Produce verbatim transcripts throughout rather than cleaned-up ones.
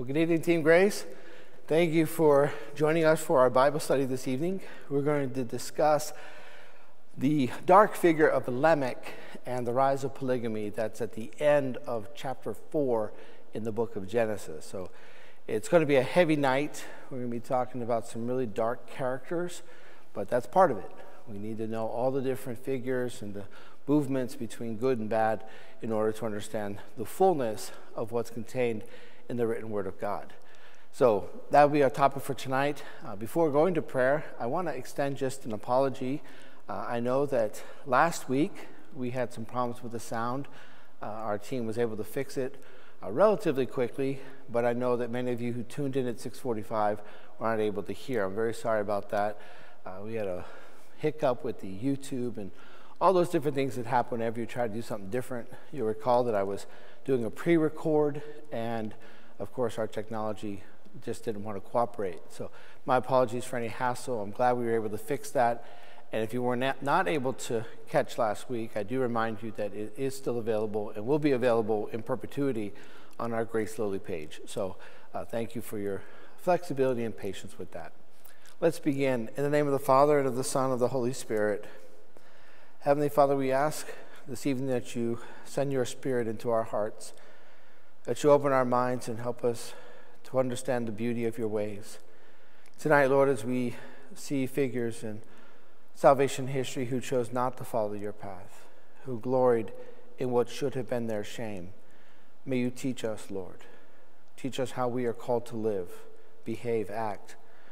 Well, good evening, Team Grace. Thank you for joining us for our Bible study this evening. We're going to discuss the dark figure of Lamech and the rise of polygamy. That's at the end of chapter four in the book of Genesis. So it's going to be a heavy night. We're going to be talking about some really dark characters, but that's part of it. We need to know all the different figures and the movements between good and bad in order to understand the fullness of what's contained in the written word of God. So that will be our topic for tonight. Uh, before going to prayer, I want to extend just an apology. Uh, I know that last week we had some problems with the sound. Uh, our team was able to fix it uh, relatively quickly, but I know that many of you who tuned in at six forty-five were not able to hear. I'm very sorry about that. Uh, we had a hiccup with the YouTube and all those different things that happen whenever you try to do something different. You'll recall that I was doing a pre-record, and of course our technology just didn't want to cooperate. So my apologies for any hassle. I'm glad we were able to fix that. And if you were not, not able to catch last week, I do remind you that it is still available and will be available in perpetuity on our Grace Lily page. So uh, thank you for your flexibility and patience with that. Let's begin. In the name of the Father, and of the Son, and of the Holy Spirit. Heavenly Father, we ask this evening that you send your Spirit into our hearts, that you open our minds and help us to understand the beauty of your ways. Tonight, Lord, as we see figures in salvation history who chose not to follow your path, who gloried in what should have been their shame, may you teach us, Lord. Teach us how we are called to live, behave, act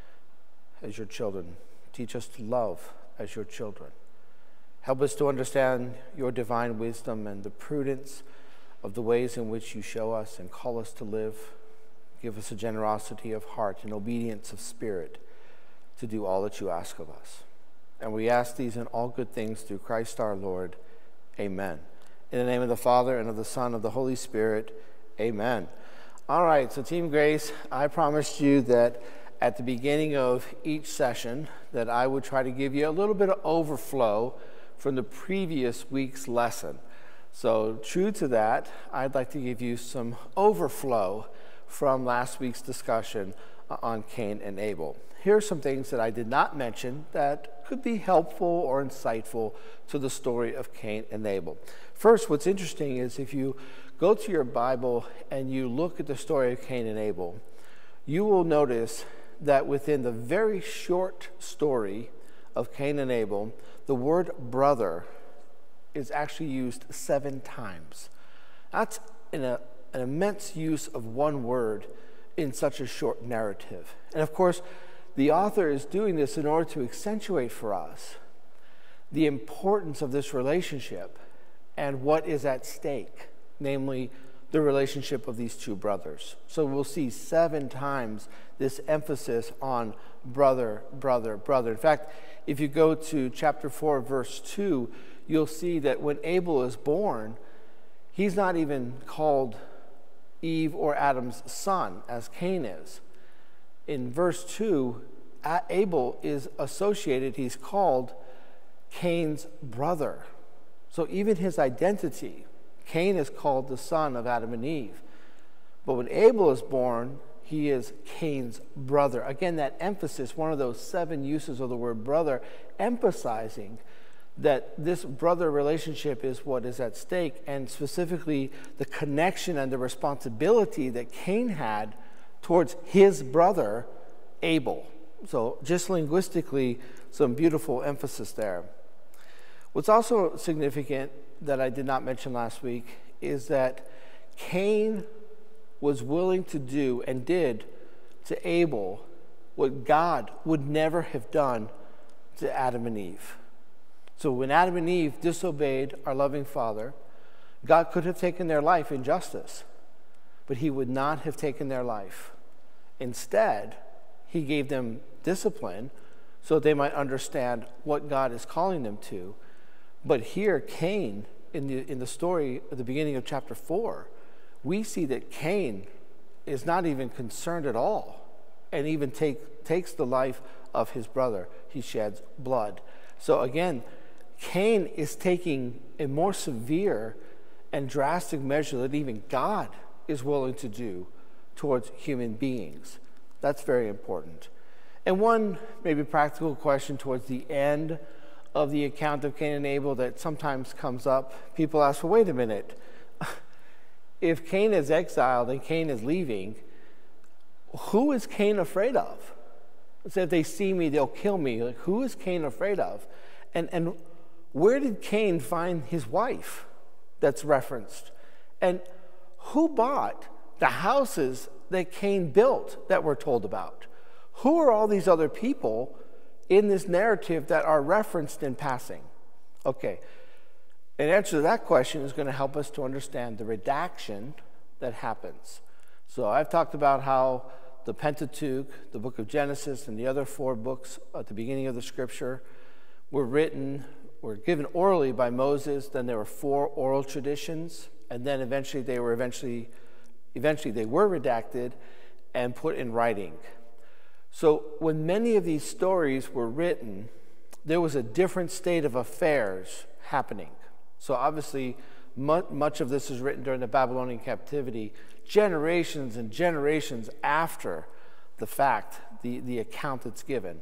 as your children. Teach us to love as your children. Help us to understand your divine wisdom and the prudence of the ways in which you show us and call us to live. Give us a generosity of heart and obedience of spirit to do all that you ask of us. And we ask these in all good things through Christ our Lord. Amen. In the name of the Father, and of the Son, and of the Holy Spirit. Amen. All right, so Team Grace, I promised you that at the beginning of each session that I would try to give you a little bit of overflow from the previous week's lesson. So true to that, I'd like to give you some overflow from last week's discussion on Cain and Abel. Here are some things that I did not mention that could be helpful or insightful to the story of Cain and Abel. First, what's interesting is if you go to your Bible and you look at the story of Cain and Abel, you will notice that within the very short story of Cain and Abel, the word brother is actually used seven times. That's in a, an immense use of one word in such a short narrative. And of course, the author is doing this in order to accentuate for us the importance of this relationship and what is at stake, namely the relationship of these two brothers. So we'll see seven times this emphasis on brother, brother, brother. In fact, if you go to chapter four, verse two, you'll see that when Abel is born, he's not even called Eve or Adam's son, as Cain is. In verse two, Abel is associated, he's called Cain's brother. So even his identity, Cain is called the son of Adam and Eve. But when Abel is born, he is Cain's brother. Again, that emphasis, one of those seven uses of the word brother, emphasizing that this brother relationship is what is at stake, and specifically the connection and the responsibility that Cain had towards his brother, Abel. So just linguistically, some beautiful emphasis there. What's also significant that I did not mention last week is that Cain was willing to do and did to Abel what God would never have done to Adam and Eve. So when Adam and Eve disobeyed our loving Father, God could have taken their life in justice, but he would not have taken their life. Instead, he gave them discipline so they might understand what God is calling them to. But here, Cain, in the, in the story at the beginning of chapter four, we see that Cain is not even concerned at all and even take, takes the life of his brother. He sheds blood. So again, Cain is taking a more severe and drastic measure that even God is willing to do towards human beings. That's very important. And one maybe practical question towards the end of the account of Cain and Abel that sometimes comes up, people ask, well, wait a minute. If Cain is exiled and Cain is leaving, who is Cain afraid of? So if they see me, they'll kill me. Like, who is Cain afraid of? And, and where did Cain find his wife that's referenced? And who bought the houses that Cain built that we're told about? Who are all these other people in this narrative that are referenced in passing? Okay, an answer to that question is going to help us to understand the redaction that happens. So I've talked about how the Pentateuch, the book of Genesis, and the other four books at the beginning of the scripture were written, were given orally by Moses. Then there were four oral traditions, and then eventually they were eventually, eventually they were redacted and put in writing. So when many of these stories were written, there was a different state of affairs happening. So obviously, much, much of this is written during the Babylonian captivity, generations and generations after the fact, the, the account that's given.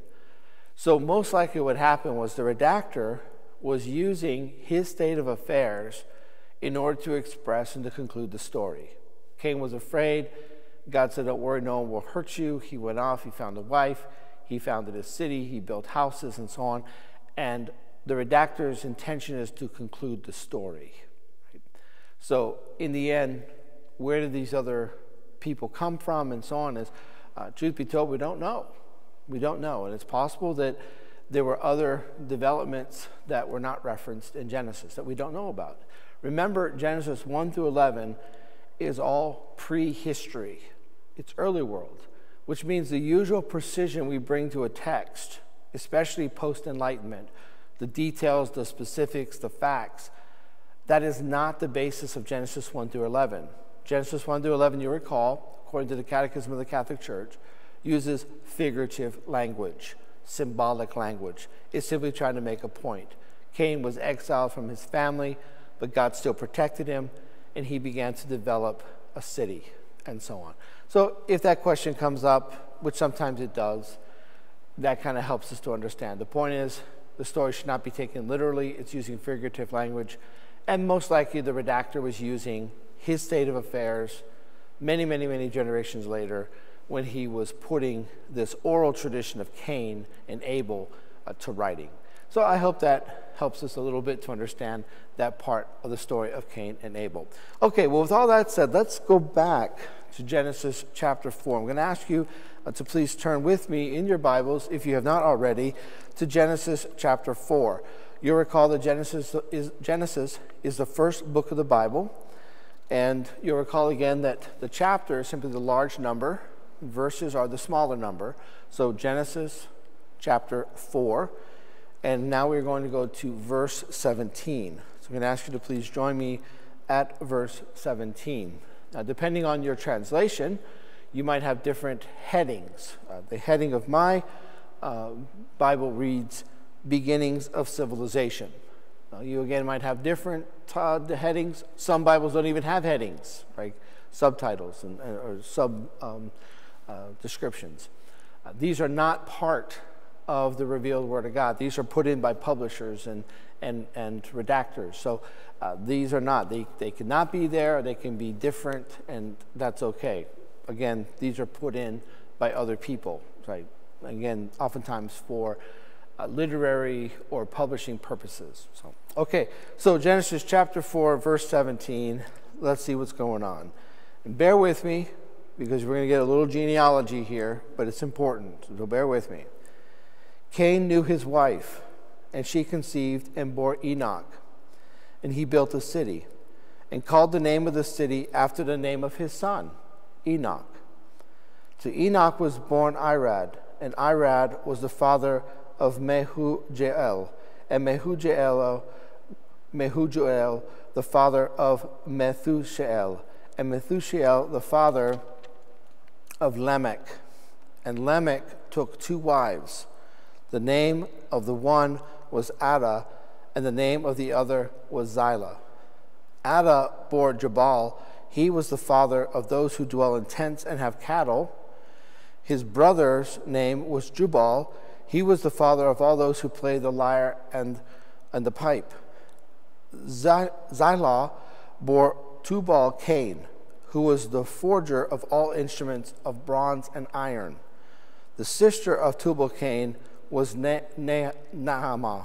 So most likely what happened was the redactor was using his state of affairs in order to express and to conclude the story. Cain was afraid. God said, don't worry, no one will hurt you. He went off, he found a wife, he founded a city, he built houses and so on. And the redactor's intention is to conclude the story. Right? So in the end, where did these other people come from and so on is, uh, truth be told, we don't know. We don't know. And it's possible that there were other developments that were not referenced in Genesis that we don't know about. Remember, Genesis one through eleven is all prehistory. It's early world, which means the usual precision we bring to a text, especially post-Enlightenment, the details, the specifics, the facts, that is not the basis of Genesis one through eleven. Genesis one through eleven, you recall, according to the Catechism of the Catholic Church, uses figurative language, symbolic language. It's simply trying to make a point. Cain was exiled from his family, but God still protected him, and he began to develop a city, and so on. So if that question comes up, which sometimes it does, that kind of helps us to understand. The point is, the story should not be taken literally. It's using figurative language, and most likely the redactor was using his state of affairs many, many, many generations later when he was putting this oral tradition of Cain and Abel uh, to writing. So I hope that helps us a little bit to understand that part of the story of Cain and Abel. Okay, well, with all that said, let's go back to Genesis chapter four. I'm going to ask you uh, to please turn with me in your Bibles, if you have not already, to Genesis chapter four. You'll recall that Genesis is, Genesis is the first book of the Bible, and you'll recall again that the chapter is simply the large number, verses are the smaller number. So Genesis chapter four. And now we're going to go to verse seventeen. So I'm going to ask you to please join me at verse seventeen. Now, depending on your translation, you might have different headings. Uh, the heading of my uh, Bible reads, Beginnings of Civilization. Now, you again might have different uh, headings. Some Bibles don't even have headings, right? Subtitles and, or sub um, uh, descriptions. Uh, these are not part of the revealed Word of God. These are put in by publishers and and and redactors. So uh, these are not. They they cannot be there. Or they can be different, and that's okay. Again, these are put in by other people, right? Again, oftentimes for uh, literary or publishing purposes. So okay. So Genesis chapter four, verse seventeen. Let's see what's going on. And bear with me, because we're going to get a little genealogy here, but it's important. So bear with me. Cain knew his wife, and she conceived and bore Enoch. And he built a city, and called the name of the city after the name of his son, Enoch. To Enoch was born Irad, and Irad was the father of Mehujael, and Mehujael, Mehujael the father of Methushael, and Methushael the father of Lamech. And Lamech took two wives. The name of the one was Ada, and the name of the other was Zillah. Ada bore Jabal. He was the father of those who dwell in tents and have cattle. His brother's name was Jubal. He was the father of all those who play the lyre and, and the pipe. Zillah bore Tubal-Cain, who was the forger of all instruments of bronze and iron. The sister of Tubal-Cain was ne- ne- Naamah.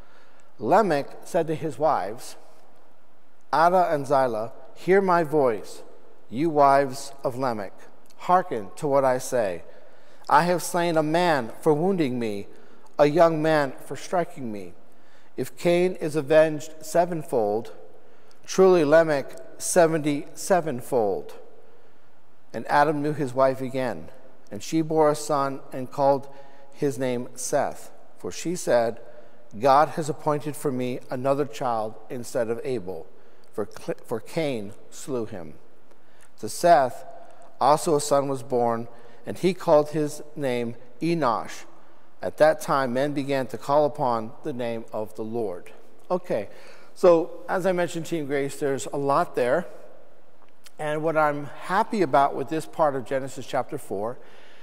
Lamech said to his wives, Ada and Zillah, hear my voice, you wives of Lamech. Hearken to what I say. I have slain a man for wounding me, a young man for striking me. If Cain is avenged sevenfold, truly Lamech seventy-sevenfold. And Adam knew his wife again, and she bore a son and called his name Seth. For she said, God has appointed for me another child instead of Abel, for, for Cain slew him. To Seth also a son was born, and he called his name Enosh. At that time, men began to call upon the name of the Lord. Okay, so as I mentioned, Team Grace, there's a lot there. And what I'm happy about with this part of Genesis chapter four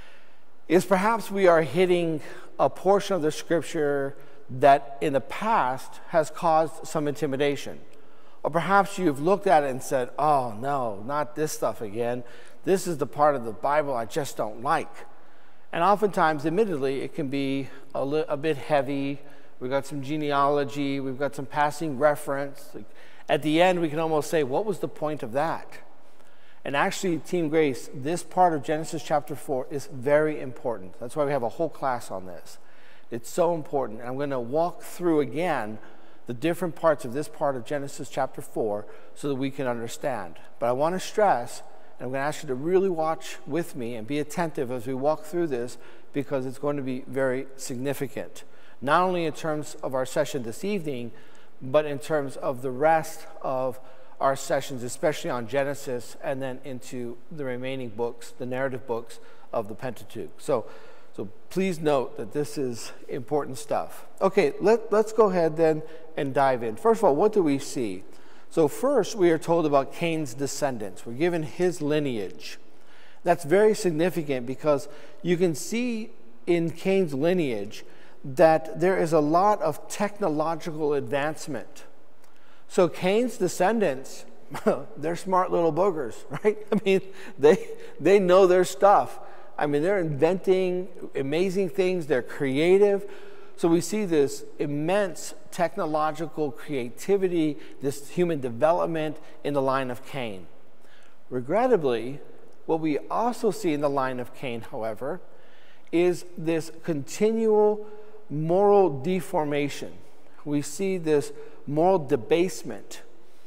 is perhaps we are hitting a portion of the scripture that in the past has caused some intimidation. Or perhaps you've looked at it and said, oh no, not this stuff again. This is the part of the Bible I just don't like. And oftentimes, admittedly, it can be a, li- a bit heavy. We've got some genealogy. We've got some passing reference. At the end, we can almost say, what was the point of that? And actually, Team Grace, this part of Genesis chapter four is very important. That's why we have a whole class on this. It's so important. And I'm going to walk through again the different parts of this part of Genesis chapter four so that we can understand. But I want to stress, and I'm going to ask you to really watch with me and be attentive as we walk through this, because it's going to be very significant, not only in terms of our session this evening, but in terms of the rest of our sessions, especially on Genesis and then into the remaining books, the narrative books of the Pentateuch. So, so please note that this is important stuff. Okay, let, let's go ahead then and dive in. First of all, what do we see? So first, we are told about Cain's descendants. We're given his lineage. That's very significant because you can see in Cain's lineage that there is a lot of technological advancement. So Cain's descendants, they're smart little boogers, right? I mean, they, they know their stuff. I mean, they're inventing amazing things. They're creative. So we see this immense technological creativity, this human development in the line of Cain. Regrettably, what we also see in the line of Cain, however, is this continual moral deformation. We see this moral debasement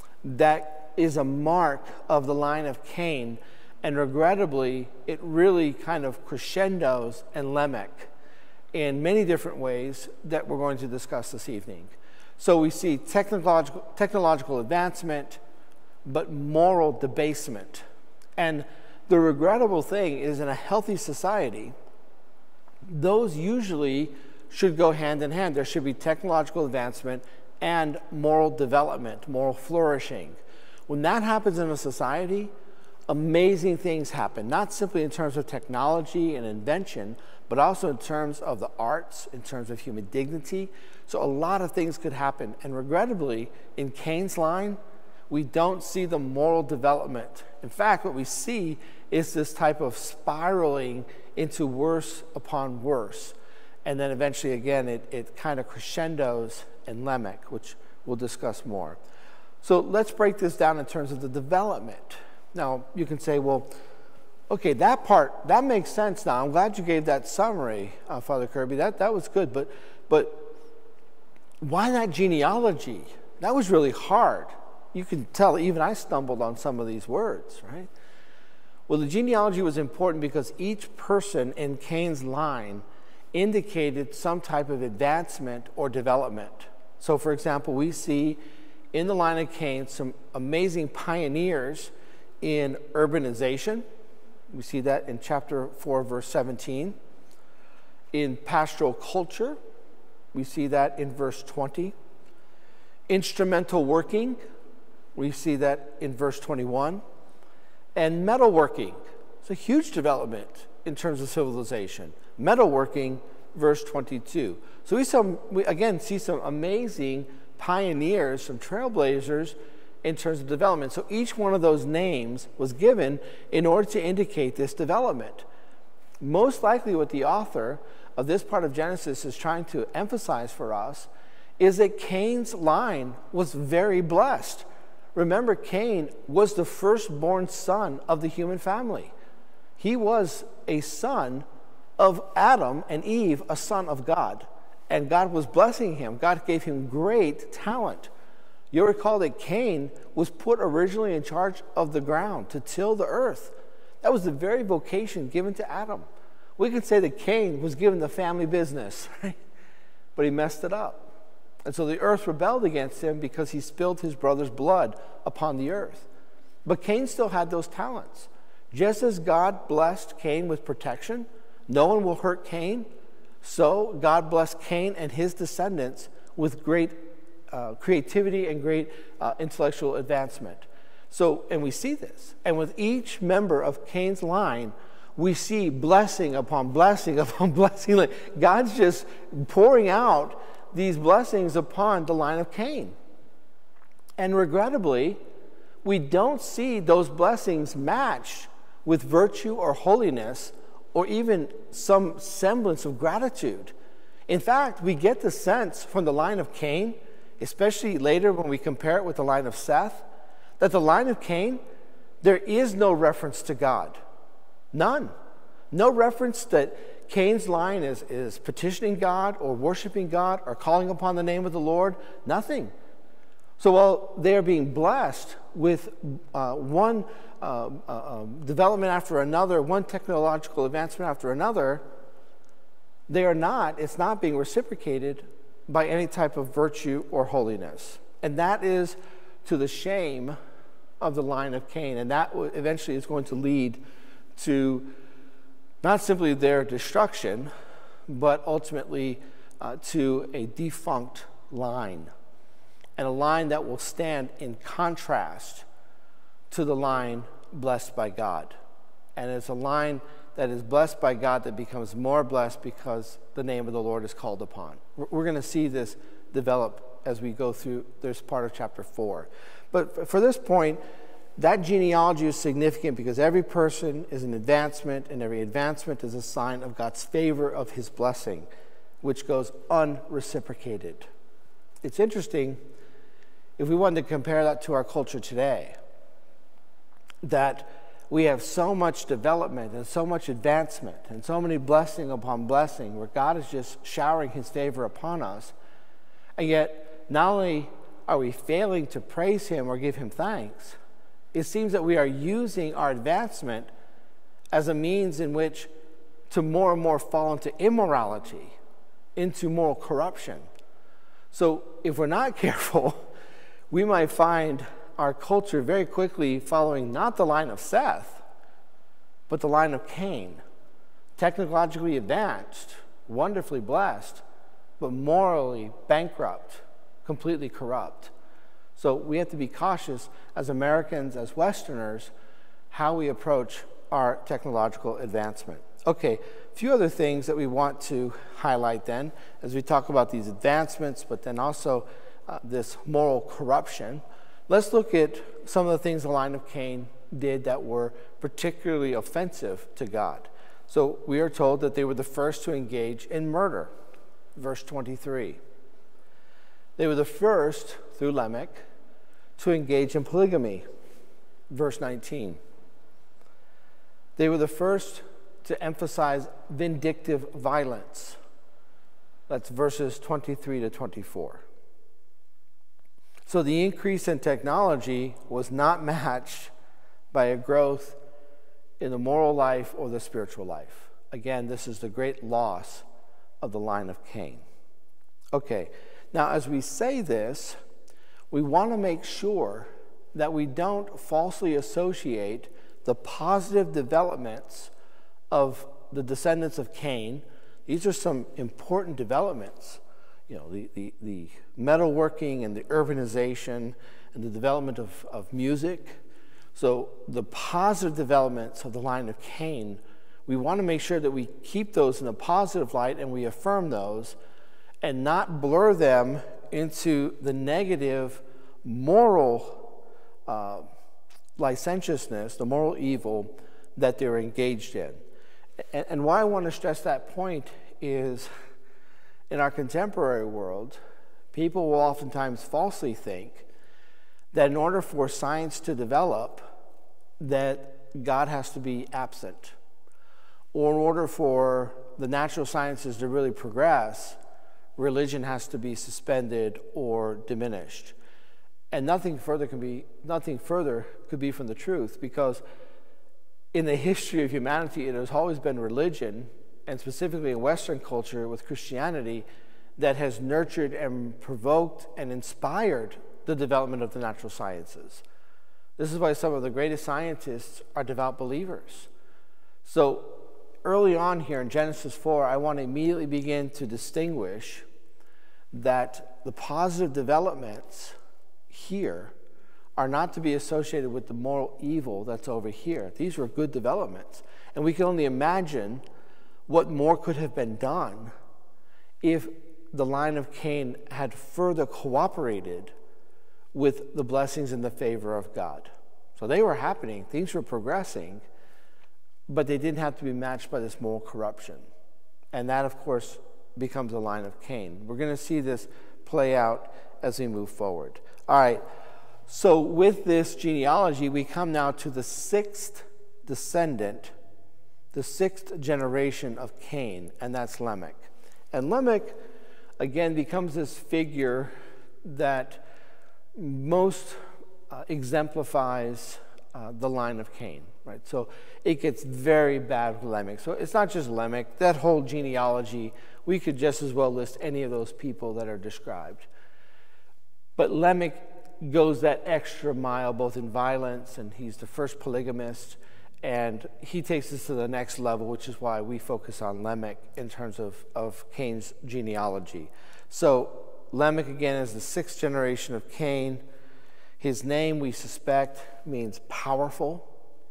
that is a mark of the line of Cain, and regrettably, it really kind of crescendos in Lamech in many different ways that we're going to discuss this evening. So we see technological, technological advancement, but moral debasement. And the regrettable thing is, in a healthy society, those usually should go hand in hand. There should be technological advancement and moral development, moral flourishing. When that happens in a society, amazing things happen, not simply in terms of technology and invention, but also in terms of the arts, in terms of human dignity. So a lot of things could happen. And regrettably, in Cain's line, we don't see the moral development. In fact, what we see is this type of spiraling into worse upon worse. And then eventually, again, it, it kind of crescendos in Lamech, which we'll discuss more. So let's break this down in terms of the development. Now, you can say, well, okay, that part, that makes sense now. I'm glad you gave that summary, uh, Father Kirby. That, that was good. But, but why that genealogy? That was really hard. You can tell even I stumbled on some of these words, right? Well, the genealogy was important because each person in Cain's line indicated some type of advancement or development. So, for example, we see in the line of Cain some amazing pioneers in urbanization. We see that in chapter four, verse seventeen. In pastoral culture, we see that in verse twenty. Instrumental working, we see that in verse twenty-one. and metalworking. It's a huge development in terms of civilization. Metalworking, verse twenty-two. So we, some, we again see some amazing pioneers, some trailblazers in terms of development. So each one of those names was given in order to indicate this development. Most likely what the author of this part of Genesis is trying to emphasize for us is that Cain's line was very blessed. Remember, Cain was the firstborn son of the human family. He was a son of Adam and Eve, a son of God. And God was blessing him. God gave him great talent. You'll recall that Cain was put originally in charge of the ground to till the earth. That was the very vocation given to Adam. We can say that Cain was given the family business, right? But he messed it up. And so the earth rebelled against him because he spilled his brother's blood upon the earth. But Cain still had those talents. Just as God blessed Cain with protection, no one will hurt Cain, so God blessed Cain and his descendants with great uh, creativity and great uh, intellectual advancement. So, and we see this. And with each member of Cain's line, we see blessing upon blessing upon blessing. Like God's just pouring out these blessings upon the line of Cain. And regrettably, we don't see those blessings matched with virtue or holiness or even some semblance of gratitude. In fact, we get the sense from the line of Cain, especially later when we compare it with the line of Seth, that the line of Cain, there is no reference to God. None. No reference that Cain's line is, is petitioning God or worshiping God or calling upon the name of the Lord. Nothing. So while they are being blessed with uh, one uh, uh, development after another, one technological advancement after another, they are not, it's not being reciprocated by any type of virtue or holiness. And that is to the shame of the line of Cain. And that eventually is going to lead to not simply their destruction, but ultimately uh, to a defunct line. And a line that will stand in contrast to the line blessed by God. And it's a line that is blessed by God that becomes more blessed because the name of the Lord is called upon. We're going to see this develop as we go through this part of chapter four. But for this point, that genealogy is significant because every person is an advancement, and every advancement is a sign of God's favor, of his blessing, which goes unreciprocated. It's interesting, if we wanted to compare that to our culture today, that we have so much development and so much advancement and so many blessing upon blessing where God is just showering his favor upon us, and yet not only are we failing to praise him or give him thanks, it seems that we are using our advancement as a means in which to more and more fall into immorality, into moral corruption. So if we're not careful, we might find our culture very quickly following not the line of Seth, but the line of Cain. Technologically advanced, wonderfully blessed, but morally bankrupt, completely corrupt. So we have to be cautious as Americans, as Westerners, how we approach our technological advancement. Okay, a few other things that we want to highlight then as we talk about these advancements, but then also uh, this moral corruption. Let's look at some of the things the line of Cain did that were particularly offensive to God. So we are told that they were the first to engage in murder, verse twenty-three. They were the first, through Lamech, to engage in polygamy, verse nineteen. They were the first to emphasize vindictive violence. That's verses twenty-three to twenty-four. So the increase in technology was not matched by a growth in the moral life or the spiritual life. Again, this is the great loss of the line of Cain. Okay, now as we say this, we want to make sure that we don't falsely associate the positive developments of the descendants of Cain. These are some important developments. You know, the, the, the metalworking and the urbanization and the development of, of music. So the positive developments of the line of Cain, we want to make sure that we keep those in a positive light and we affirm those and not blur them into the negative moral uh, licentiousness, the moral evil that they're engaged in. And, and why I want to stress that point is in our contemporary world, people will oftentimes falsely think that in order for science to develop, that God has to be absent. Or in order for the natural sciences to really progress, religion has to be suspended or diminished. And nothing further can be nothing further could be from the truth, because in the history of humanity, it has always been religion, and specifically in Western culture with Christianity, that has nurtured and provoked and inspired the development of the natural sciences. This is why some of the greatest scientists are devout believers. So early on here in Genesis four, I want to immediately begin to distinguish that the positive developments here are not to be associated with the moral evil that's over here. These were good developments. And we can only imagine what more could have been done if the line of Cain had further cooperated with the blessings and the favor of God. So they were happening, things were progressing, but they didn't have to be matched by this moral corruption. And that, of course, becomes the line of Cain. We're going to see this play out as we move forward. All right, so with this genealogy, we come now to the sixth descendant, the sixth generation of Cain, and that's Lamech. And Lamech, again, becomes this figure that most uh, exemplifies uh, the line of Cain, right? So it gets very bad with Lamech. So it's not just Lamech. That whole genealogy, we could just as well list any of those people that are described. But Lamech goes that extra mile, both in violence, and he's the first polygamist, and he takes us to the next level, which is why we focus on Lamech in terms of, of Cain's genealogy. So Lamech, again, is the sixth generation of Cain. His name, we suspect, means powerful.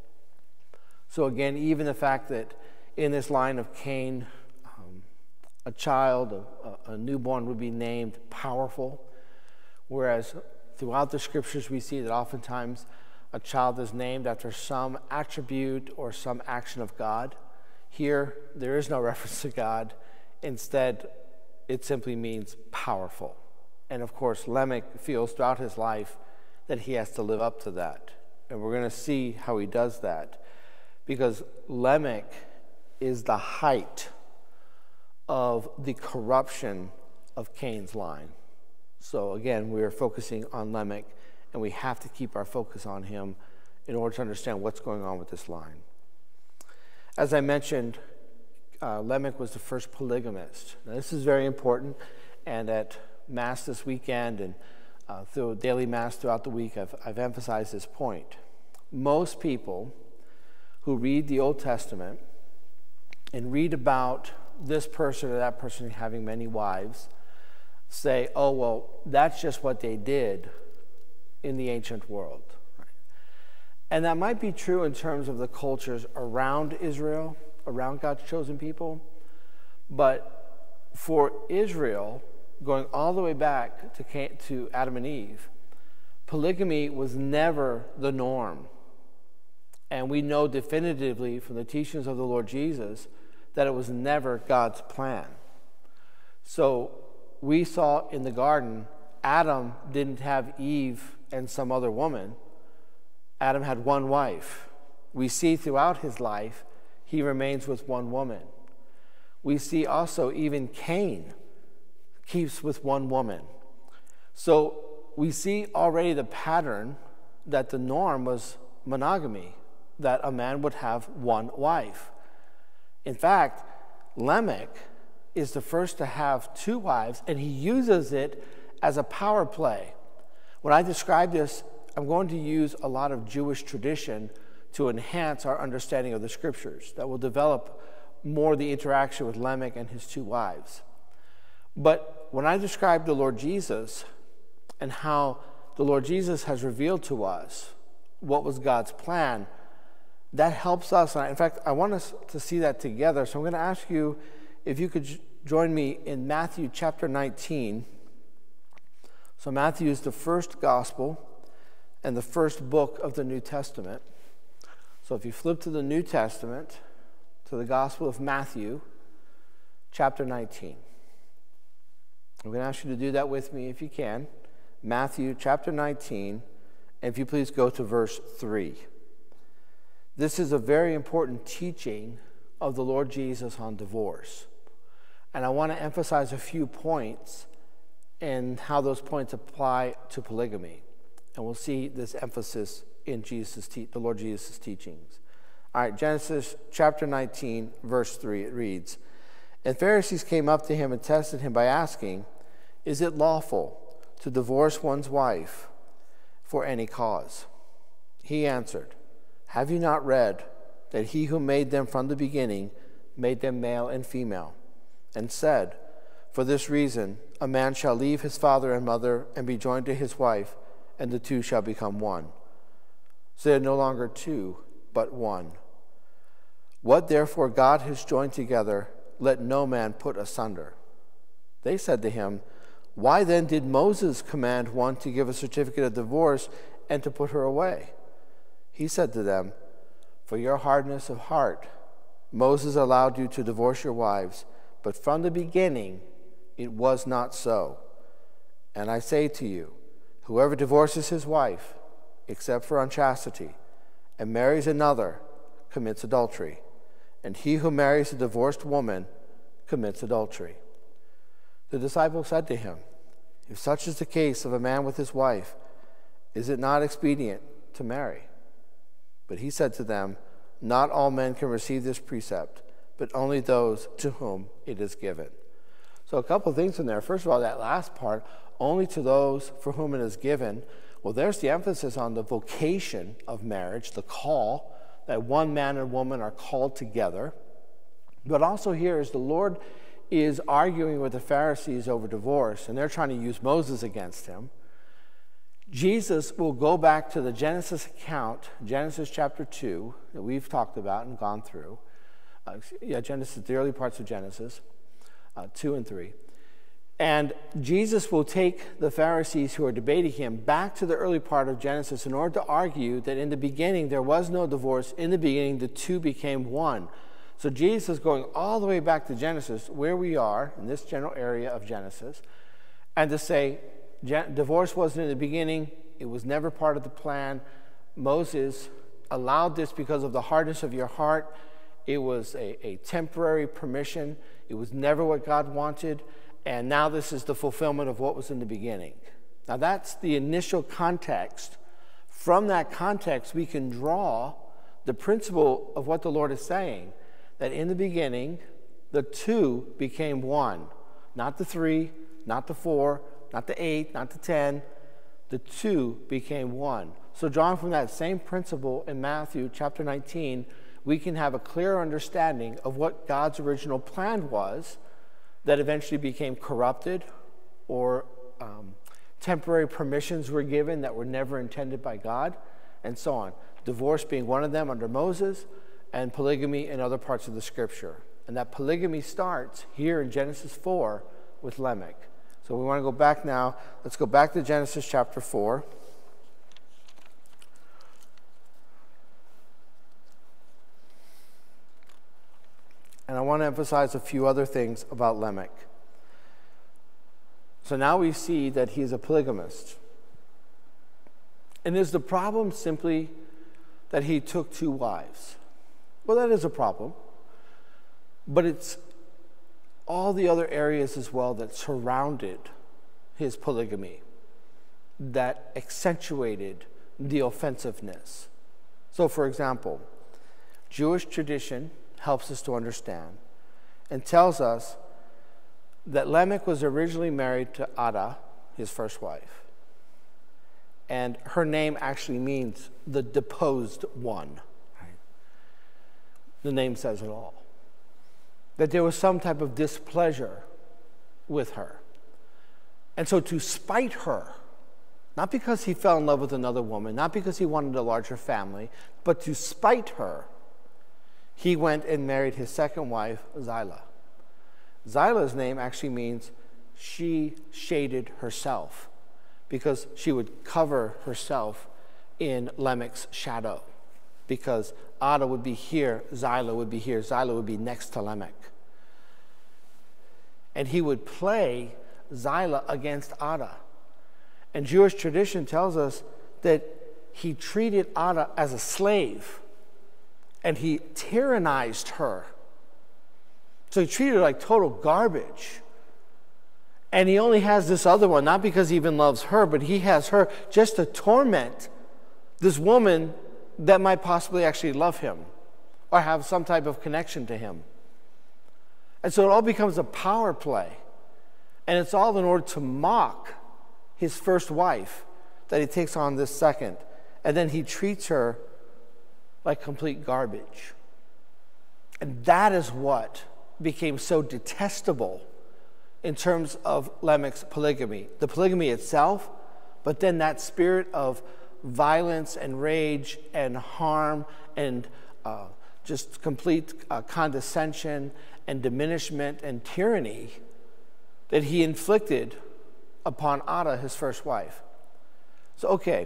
So again, even the fact that in this line of Cain, um, a child, a, a newborn would be named powerful, whereas throughout the scriptures we see that oftentimes a child is named after some attribute or some action of God. Here, there is no reference to God. Instead, it simply means powerful. And of course, Lamech feels throughout his life that he has to live up to that. And we're going to see how he does that. Because Lamech is the height of the corruption of Cain's line. So again, we are focusing on Lamech, and we have to keep our focus on him in order to understand what's going on with this line. As I mentioned, uh, Lamech was the first polygamist. Now, this is very important, and at Mass this weekend and uh, through daily Mass throughout the week, I've, I've emphasized this point. Most people who read the Old Testament and read about this person or that person having many wives say, oh, well, that's just what they did in the ancient world. Right? And that might be true in terms of the cultures around Israel, around God's chosen people. But for Israel, going all the way back to, Cain, to Adam and Eve, polygamy was never the norm. And we know definitively from the teachings of the Lord Jesus that it was never God's plan. So we saw in the garden, Adam didn't have Eve and some other woman. Adam had one wife. We see throughout his life, he remains with one woman. We see also even Cain keeps with one woman. So we see already the pattern that the norm was monogamy, that a man would have one wife. In fact, Lamech is the first to have two wives, and he uses it as a power play. When I describe this, I'm going to use a lot of Jewish tradition to enhance our understanding of the scriptures that will develop more the interaction with Lamech and his two wives. But when I describe the Lord Jesus and how the Lord Jesus has revealed to us what was God's plan, that helps us. In fact, I want us to see that together. So I'm going to ask you if you could join me in Matthew chapter nineteen. So Matthew is the first gospel and the first book of the New Testament. So if you flip to the New Testament, to the Gospel of Matthew, chapter nineteen. I'm going to ask you to do that with me if you can. Matthew chapter nineteen, and if you please go to verse three. This is a very important teaching of the Lord Jesus on divorce. And I want to emphasize a few points and how those points apply to polygamy. And we'll see this emphasis in Jesus' te- the Lord Jesus' teachings. All right, Genesis chapter nineteen, verse three, it reads, "And Pharisees came up to him and tested him by asking, 'Is it lawful to divorce one's wife for any cause?' He answered, 'Have you not read that he who made them from the beginning made them male and female, and said, For this reason a man shall leave his father and mother and be joined to his wife, and the two shall become one. So they are no longer two, but one. What therefore God has joined together, let no man put asunder.' They said to him, 'Why then did Moses command one to give a certificate of divorce and to put her away?' He said to them, 'For your hardness of heart, Moses allowed you to divorce your wives, but from the beginning it was not so. And I say to you, whoever divorces his wife, except for unchastity, and marries another, commits adultery. And he who marries a divorced woman commits adultery.' The disciples said to him, 'If such is the case of a man with his wife, is it not expedient to marry?' But he said to them, 'Not all men can receive this precept, but only those to whom it is given.'" So a couple of things in there. First of all, that last part, only to those for whom it is given. Well, there's the emphasis on the vocation of marriage, the call, that one man and woman are called together. But also here is the Lord is arguing with the Pharisees over divorce, and they're trying to use Moses against him. Jesus will go back to the Genesis account, Genesis chapter two, that we've talked about and gone through. Uh, yeah, Genesis, the early parts of Genesis, uh, two and three. And Jesus will take the Pharisees who are debating him back to the early part of Genesis in order to argue that in the beginning there was no divorce. In the beginning, the two became one. So Jesus is going all the way back to Genesis, where we are in this general area of Genesis, and to say divorce wasn't in the beginning. It was never part of the plan. Moses allowed this because of the hardness of your heart. It was a, a temporary permission. It was never what God wanted. And now this is the fulfillment of what was in the beginning. Now that's the initial context. From that context, we can draw the principle of what the Lord is saying, that in the beginning, the two became one. Not the three, not the four, not the eight, not the ten. The two became one. So drawing from that same principle in Matthew chapter nineteen, we can have a clear understanding of what God's original plan was that eventually became corrupted, or um, temporary permissions were given that were never intended by God, and so on. Divorce being one of them under Moses, and polygamy in other parts of the scripture. And that polygamy starts here in Genesis four with Lamech. So we want to go back now. Let's go back to Genesis chapter four. And I want to emphasize a few other things about Lamech. So now we see that he's a polygamist. And is the problem simply that he took two wives? Well, that is a problem. But it's all the other areas as well that surrounded his polygamy that accentuated the offensiveness. So, for example, Jewish tradition helps us to understand and tells us that Lamech was originally married to Ada, his first wife. And her name actually means the deposed one. Right? The name says it all. That there was some type of displeasure with her. And so to spite her, Not because he fell in love with another woman, not because he wanted a larger family, but to spite her, he went and married his second wife, Zillah. Zillah's name actually means she shaded herself, because she would cover herself in Lamech's shadow. Because Adah would be here, Zillah would be here, Zillah would be next to Lamech. And he would play Zillah against Adah. And Jewish tradition tells us that he treated Adah as a slave, and he tyrannized her. So he treated her like total garbage. And he only has this other one, not because he even loves her, but he has her just to torment this woman that might possibly actually love him or have some type of connection to him. And so it all becomes a power play. And it's all in order to mock his first wife that he takes on this second. And then he treats her like complete garbage. And that is what became so detestable in terms of Lamech's polygamy. The polygamy itself, but then that spirit of violence and rage and harm and uh, just complete uh, condescension and diminishment and tyranny that he inflicted upon Adah, his first wife. So, okay,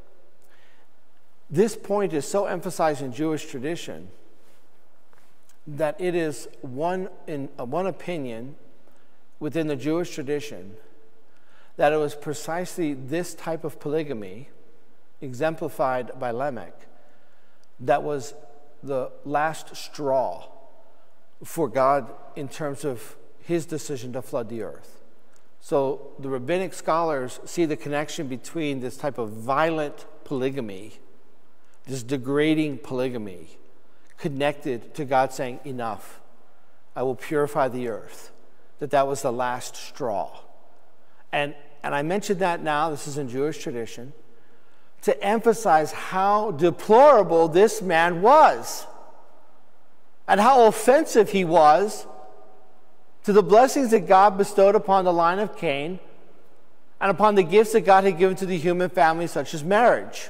this point is so emphasized in Jewish tradition that it is one, in, uh, one opinion within the Jewish tradition that it was precisely this type of polygamy, exemplified by Lamech, that was the last straw for God in terms of his decision to flood the earth. So the rabbinic scholars see the connection between this type of violent polygamy, this degrading polygamy, connected to God saying, enough, I will purify the earth, that that was the last straw. And, and I mentioned that now, this is in Jewish tradition, to emphasize how deplorable this man was and how offensive he was to the blessings that God bestowed upon the line of Cain and upon the gifts that God had given to the human family, such as marriage.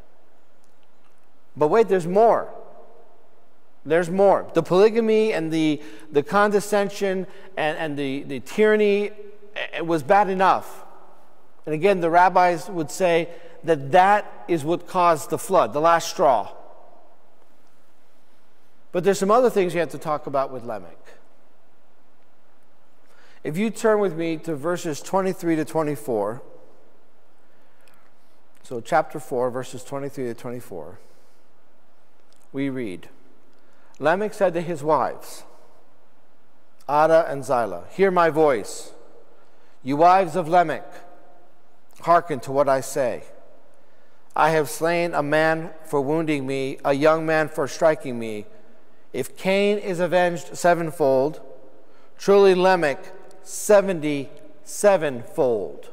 But wait, there's more. There's more. The polygamy and the, the condescension and, and the, the tyranny, it was bad enough. And again, the rabbis would say that that is what caused the flood, the last straw. But there's some other things you have to talk about with Lamech. If you turn with me to verses twenty-three to twenty-four, so chapter four, verses twenty-three to twenty-four, we read, Lamech said to his wives, Adah and Zillah, hear my voice. You wives of Lamech, hearken to what I say. I have slain a man for wounding me, a young man for striking me. If Cain is avenged sevenfold, truly Lamech seventy-sevenfold.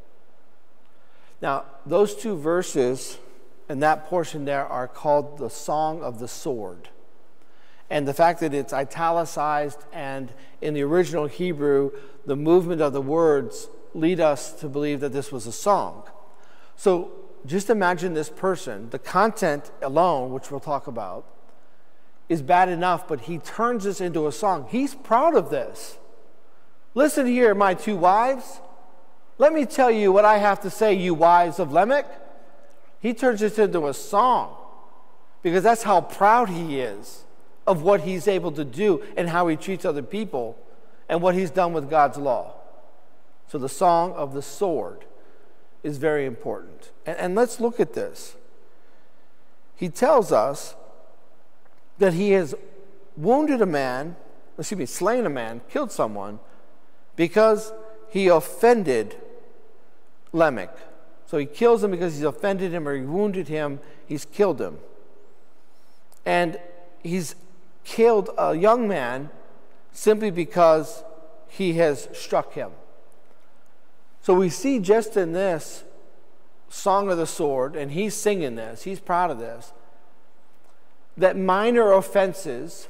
Now, those two verses and that portion there are called the Song of the Sword. And the fact that it's italicized and in the original Hebrew, the movement of the words lead us to believe that this was a song. So just imagine this person, the content alone, which we'll talk about, is bad enough, but he turns this into a song. He's proud of this. Listen here, my two wives. Let me tell you what I have to say, you wives of Lamech. He turns this into a song because that's how proud he is of what he's able to do and how he treats other people and what he's done with God's law. So the Song of the Sword is very important. And, and let's look at this. He tells us that he has wounded a man, excuse me, slain a man, killed someone, because he offended Lamech. So he kills him because he's offended him or he wounded him, he's killed him. And he's killed a young man simply because he has struck him. So we see just in this Song of the Sword, and he's singing this, he's proud of this, that minor offenses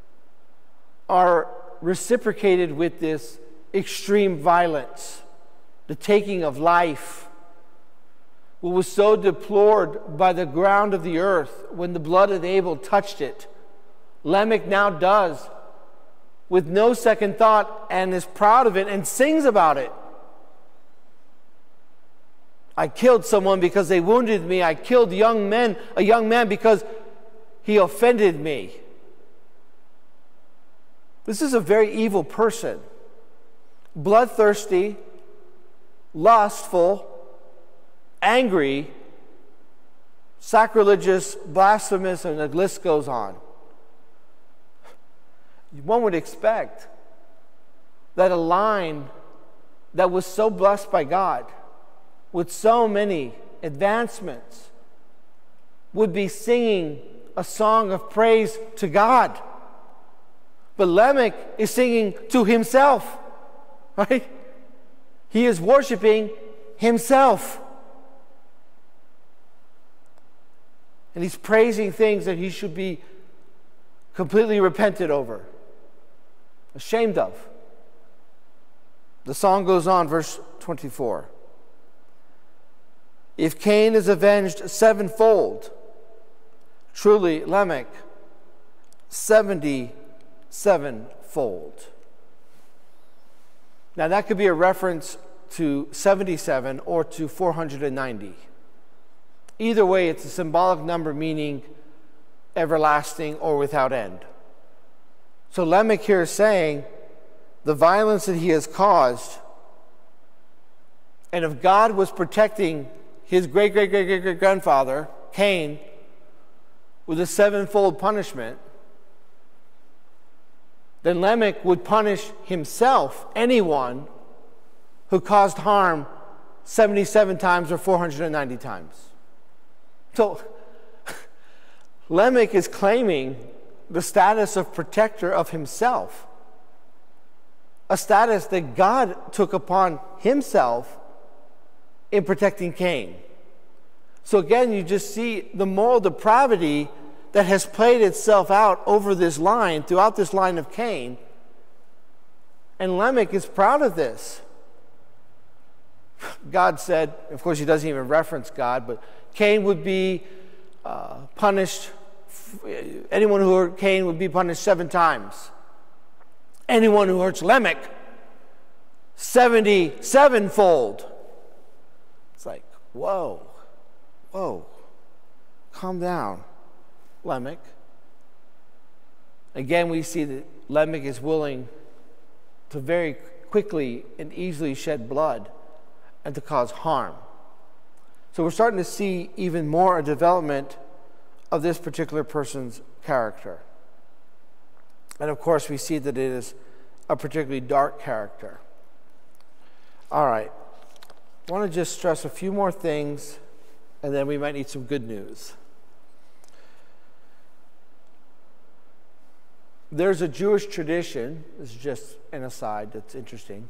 are reciprocated with this extreme violence, the taking of life, what was so deplored by the ground of the earth when the blood of Abel touched it, Lamech now does with no second thought and is proud of it and sings about it. I killed someone because they wounded me. I killed young men, a young man because he offended me. This is a very evil person. Bloodthirsty, lustful, angry, sacrilegious, blasphemous, and the list goes on. One would expect that a line that was so blessed by God, with so many advancements, would be singing a song of praise to God. But Lamech is singing to himself, right? He is worshiping himself. And he's praising things that he should be completely repented over, ashamed of. The song goes on, verse twenty-four. If Cain is avenged sevenfold, truly Lamech seventy-sevenfold. Now that could be a reference to seventy-seven or to four hundred ninety. Either way, it's a symbolic number meaning everlasting or without end. So Lamech here is saying the violence that he has caused, and if God was protecting his great-great-great-great-grandfather, Cain, with a sevenfold punishment, then Lamech would punish himself, anyone who caused harm seventy-seven times or four hundred ninety times. So Lamech is claiming the status of protector of himself, a status that God took upon himself in protecting Cain. So again, you just see the moral depravity that has played itself out over this line, throughout this line of Cain. And Lamech is proud of this. God said, of course he doesn't even reference God, but Cain would be uh, punished, anyone who hurt Cain would be punished seven times. Anyone who hurts Lamech, seventy-sevenfold. It's like, whoa, whoa, calm down, Lamech. Again, we see that Lamech is willing to very quickly and easily shed blood and to cause harm. So we're starting to see even more a development of this particular person's character. And of course, we see that it is a particularly dark character. All right. I want to just stress a few more things, and then we might need some good news. There's a Jewish tradition, this is just an aside that's interesting,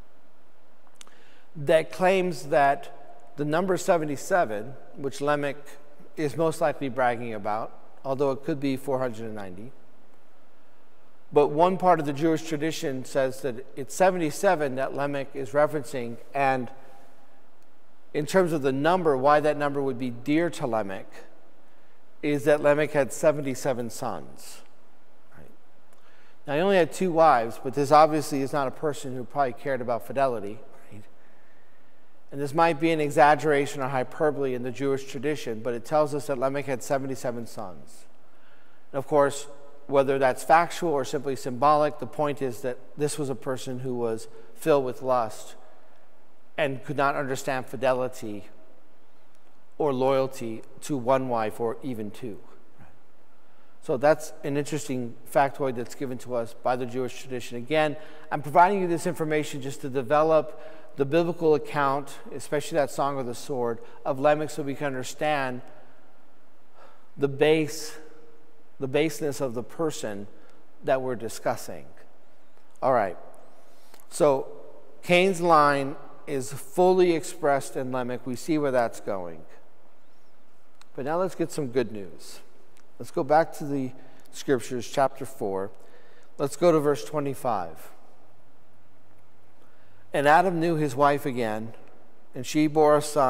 that claims that the number seventy-seven, which Lamech is most likely bragging about, although it could be four hundred ninety, but one part of the Jewish tradition says that it's seventy-seven that Lamech is referencing, and in terms of the number, why that number would be dear to Lamech is that Lamech had seventy-seven sons. Right? Now, he only had two wives, but this obviously is not a person who probably cared about fidelity. Right? And this might be an exaggeration or hyperbole in the Jewish tradition, but it tells us that Lamech had seventy-seven sons. And of course, whether that's factual or simply symbolic, the point is that this was a person who was filled with lust and could not understand fidelity or loyalty to one wife or even two. So that's an interesting factoid that's given to us by the Jewish tradition. Again, I'm providing you this information just to develop the biblical account, especially that Song of the Sword, of Lamech, so we can understand the base, the baseness of the person that we're discussing. All right. So Cain's line is fully expressed in Lamech. We see where that's going. But now let's get some good news. Let's go back to the scriptures, chapter four. Let's go to verse twenty-five. And Adam knew his wife again, and she bore a son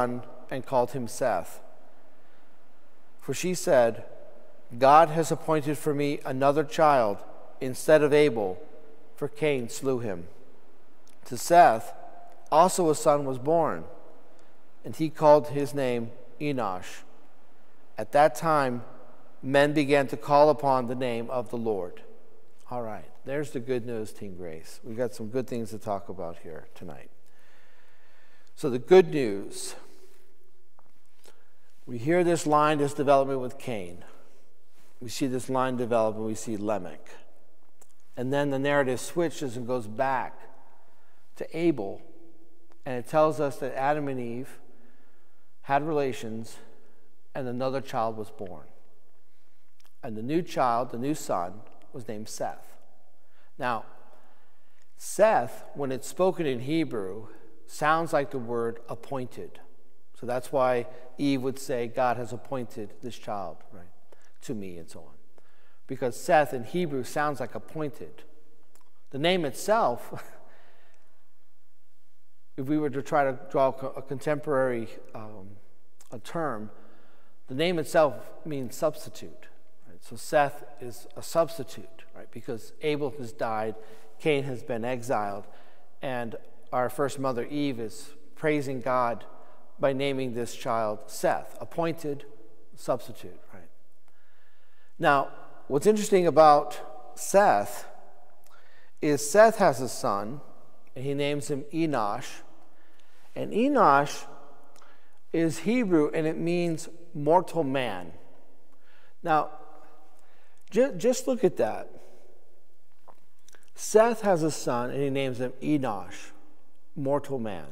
and called him Seth. For she said, God has appointed for me another child instead of Abel, for Cain slew him. To Seth also a son was born, and he called his name Enosh. At that time, men began to call upon the name of the Lord. All right, there's the good news, Team Grace. We've got some good things to talk about here tonight. So the good news, we hear this line, this development with Cain. We see this line develop and we see Lamech. And then the narrative switches and goes back to Abel, and it tells us that Adam and Eve had relations and another child was born. And the new child, the new son, was named Seth. Now, Seth, when it's spoken in Hebrew, sounds like the word appointed. So that's why Eve would say, God has appointed this child, right, to me, and so on. Because Seth in Hebrew sounds like appointed. The name itself, if we were to try to draw a contemporary um, a term, the name itself means substitute. Right? So Seth is a substitute, right? Because Abel has died, Cain has been exiled, and our first mother Eve is praising God by naming this child Seth, appointed substitute, right? Now, what's interesting about Seth is Seth has a son, and he names him Enosh. And Enosh is Hebrew, and it means mortal man. Now, ju- just look at that. Seth has a son, and he names him Enosh, mortal man.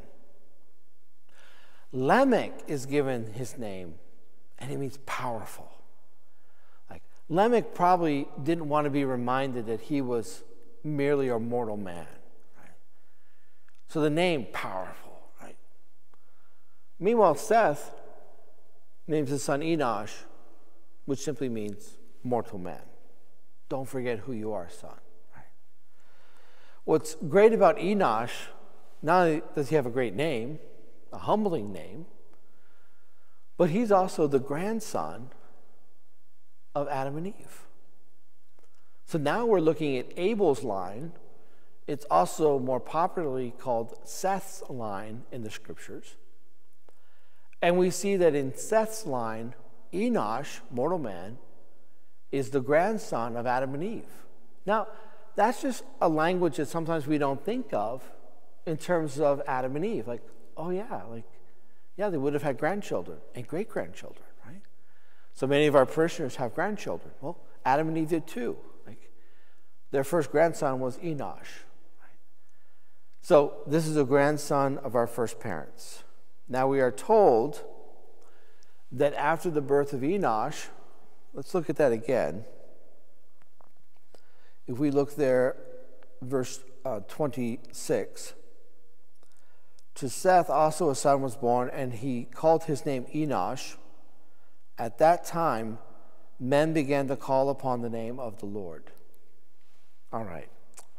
Lamech is given his name, and it means powerful. Like Lamech probably didn't want to be reminded that he was merely a mortal man. Right? So the name, powerful. Right? Meanwhile, Seth names his son Enosh, which simply means mortal man. Don't forget who you are, son. Right? What's great about Enosh, not only does he have a great name, a humbling name, but he's also the grandson of Adam and Eve. So now we're looking at Abel's line. It's also more popularly called Seth's line in the scriptures. And we see that in Seth's line, Enosh, mortal man, is the grandson of Adam and Eve. Now, that's just a language that sometimes we don't think of in terms of Adam and Eve. Like, oh yeah, like, yeah, they would have had grandchildren and great-grandchildren, right? So many of our parishioners have grandchildren. Well, Adam and Eve did too. Like, their first grandson was Enosh. Right? So this is a grandson of our first parents. Now we are told that after the birth of Enosh, let's look at that again. If we look there, verse uh, twenty-six, to Seth also a son was born, and he called his name Enosh. At that time, men began to call upon the name of the Lord. All right.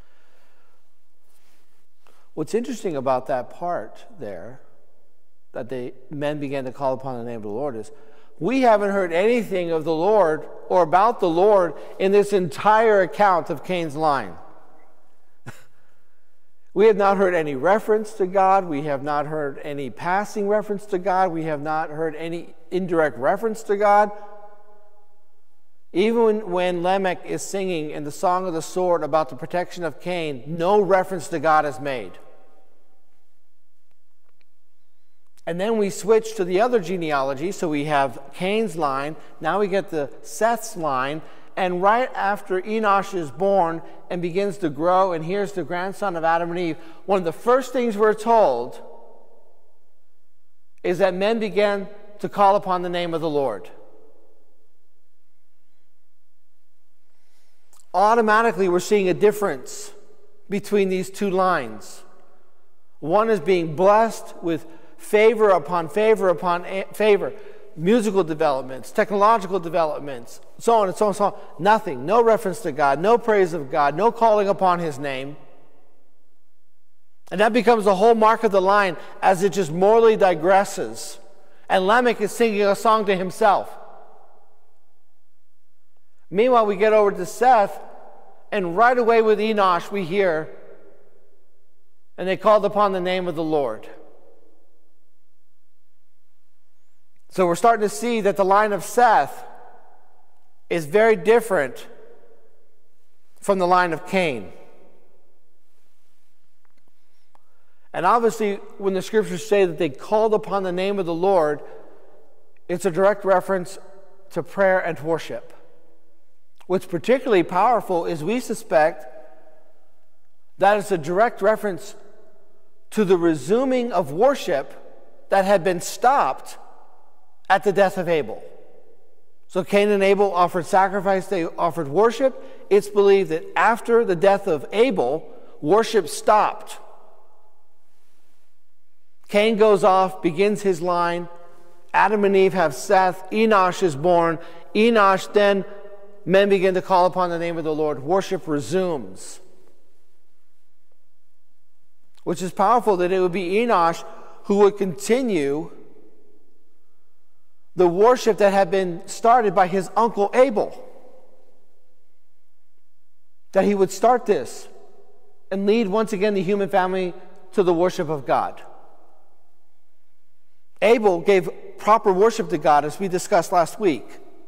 What's interesting about that part there, that the men began to call upon the name of the Lord, is we haven't heard anything of the Lord or about the Lord in this entire account of Cain's line. We have not heard any reference to God. We have not heard any passing reference to God. We have not heard any indirect reference to God. Even when Lamech is singing in the Song of the Sword about the protection of Cain, no reference to God is made. And then we switch to the other genealogy, so we have Cain's line, now we get the Seth's line, and right after Enosh is born and begins to grow, and here's the grandson of Adam and Eve, one of the first things we're told is that men began to call upon the name of the Lord. Automatically, we're seeing a difference between these two lines. One is being blessed with favor upon favor upon favor. Musical developments, technological developments, so on and so on and so on. Nothing. No reference to God. No praise of God. No calling upon His name. And that becomes the whole mark of the line as it just morally digresses And Lamech is singing a song to himself. Meanwhile, we get over to Seth, and right away with Enosh we hear, and they called upon the name of the Lord. So we're starting to see that the line of Seth is very different from the line of Cain. And obviously, when the scriptures say that they called upon the name of the Lord, it's a direct reference to prayer and worship. What's particularly powerful is we suspect that it's a direct reference to the resuming of worship that had been stopped at the death of Abel. So Cain and Abel offered sacrifice, they offered worship. It's believed that after the death of Abel, worship stopped. Cain goes off, begins his line. Adam and Eve have Seth. Enosh is born. Enosh, then men begin to call upon the name of the Lord. Worship resumes. Which is powerful that it would be Enosh who would continue the worship that had been started by his uncle Abel. That he would start this and lead once again the human family to the worship of God. Abel gave proper worship to God, as we discussed last week.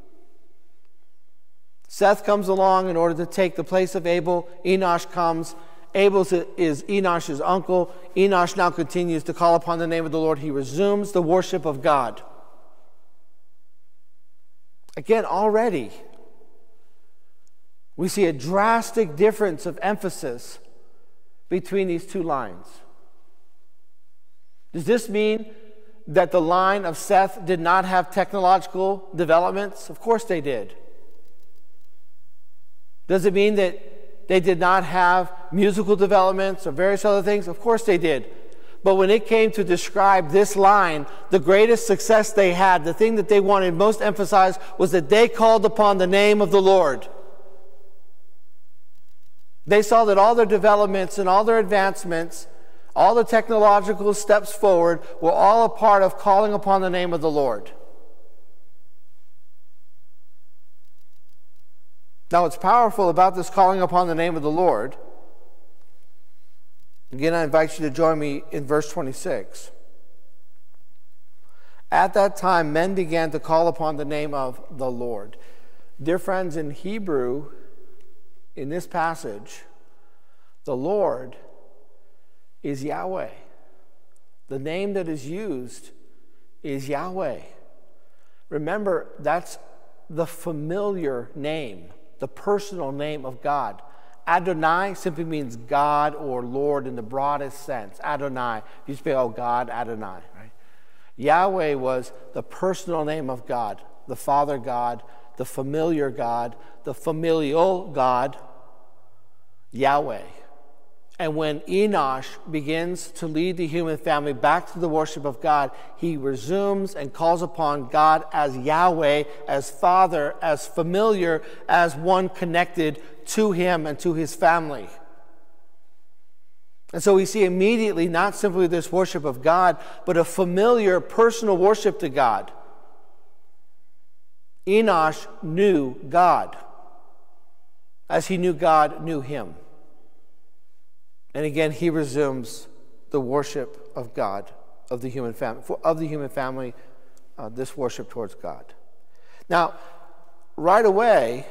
Seth comes along in order to take the place of Abel. Enosh comes. Abel is Enosh's uncle. Enosh now continues to call upon the name of the Lord. He resumes the worship of God. Again, already, we see a drastic difference of emphasis between these two lines. Does this mean that the line of Seth did not have technological developments? Of course they did. Does it mean that they did not have musical developments or various other things? Of course they did. But when it came to describe this line, the greatest success they had, the thing that they wanted most emphasized, was that they called upon the name of the Lord. They saw that all their developments and all their advancements, all the technological steps forward, were all a part of calling upon the name of the Lord. Now, what's powerful about this calling upon the name of the Lord, again, I invite you to join me in verse twenty-six. At that time, men began to call upon the name of the Lord. Dear friends, in Hebrew, in this passage, the Lord is Yahweh. The name that is used is Yahweh. Remember, that's the familiar name, the personal name of God. Adonai simply means God or Lord in the broadest sense. Adonai. You say, oh, God, Adonai, right? Yahweh was the personal name of God, the Father God, the familiar God, the familial God, Yahweh. And when Enosh begins to lead the human family back to the worship of God, he resumes and calls upon God as Yahweh, as Father, as familiar, as one connected to him and to his family. And so we see immediately not simply this worship of God, but a familiar personal worship to God. Enosh knew God as he knew God knew him. And again, he resumes the worship of God, of the human family, of the human family, uh, this worship towards God. Now, right away,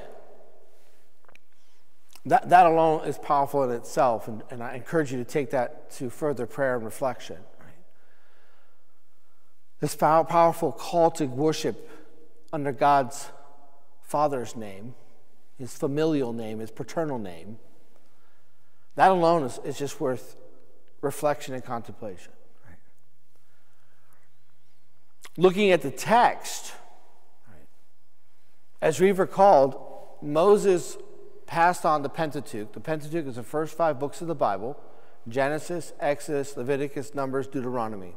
that, that alone is powerful in itself, and, and I encourage you to take that to further prayer and reflection. Right? This pow- powerful call to worship under God's Father's name, his familial name, his paternal name, that alone is, is just worth reflection and contemplation. Right? Looking at the text, right, as we've recalled, Moses passed on the Pentateuch. The Pentateuch is the first five books of the Bible: Genesis, Exodus, Leviticus, Numbers, Deuteronomy.